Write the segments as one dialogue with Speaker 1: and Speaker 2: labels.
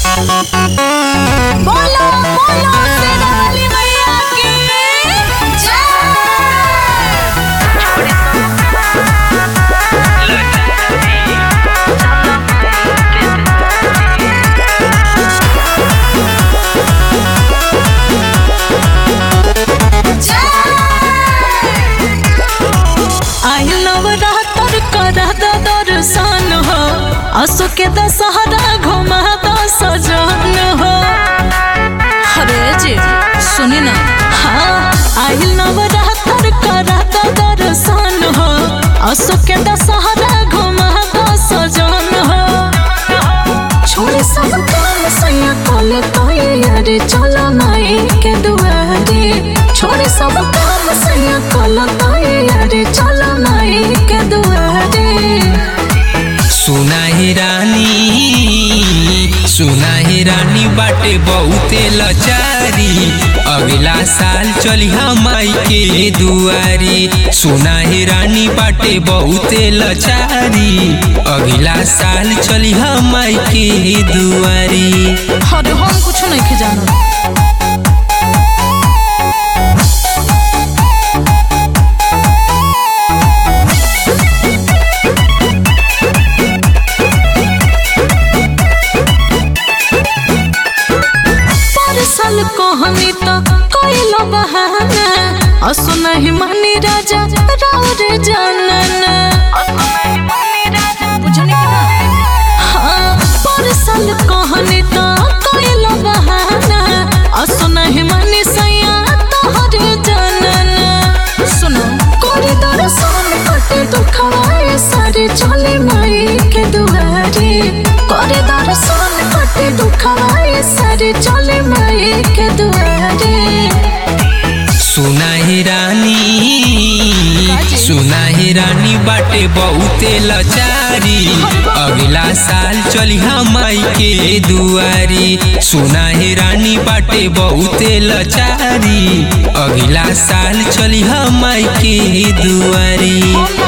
Speaker 1: बोलो बोलो शेरावाली मैया की दर्शन हो असो के दशहरा घुमा दो सजन हो। अरे जी सुनी ना, हाँ आइल नवरात्र करा दो दर्शन हो असो के दशहरा घुमा दो सजन हो। छोड़े सब काम सैया कोले तैयारी चलो माई के दुआरे। छोड़े सब काम सैया कोले तैयारी चलो माई के दुआरे।
Speaker 2: सुना ही रानी बाटे बहुते लचारी, अगला साल चली माई के दुआरी। सुना ही रानी बाटे बहुते लचारी, अगला साल चली माई के दुआरी।
Speaker 1: अरे हम कुछ नहीं जाना। कहनी तो कोइलो बहाना असो नहीं मानी राजा राउर जानना। हाँ परसल कहनी तो कोइलो बहाना असो नहीं मानी सैया तोहर जानना। सुनो कोरी दर्शन कटे दुखवाए सारे चले माई के दुआरे। कोरी दर्शन कटे दुखवाए सारे चले माई के दुआरे।
Speaker 2: सुना ही रानी बाटे बहुते लचारी, अगला साल चली माई के दुआरी। सुना ही रानी बाटे बहुते लचारी, अगला साल चली माई के दुआरी।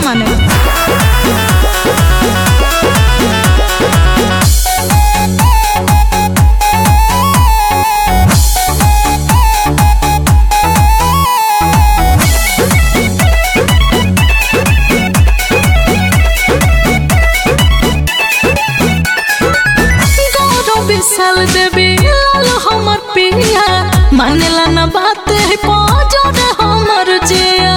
Speaker 1: साल देवी लाल हमर पिया मानेला न बात है पाजोर हमर जिया।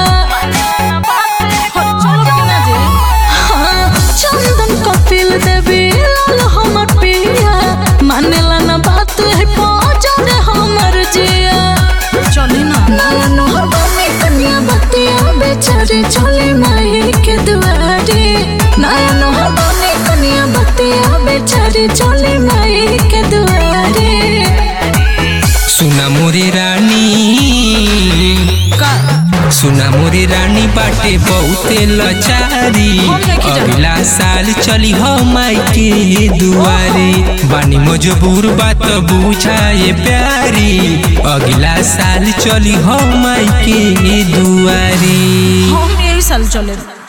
Speaker 1: हाँ चंदन कपिल देवी लाल हमर पिया मानेला न बात है पाजोर हमर जिया। चली ना नया नहर बने कन्या बतिया बेचारे चले माई के दुआरे। नया नहर बने कन्या बतिया बेचारे चले माई के दुआरे।
Speaker 2: सुना मोरी रानी बाटे बहुते लचारी, अगला साल चली माई के दुआरे। बानी मजबूर बात बुझाए प्यारी, अगला साल चली माई के दुआरे।
Speaker 1: हम यही साल चले।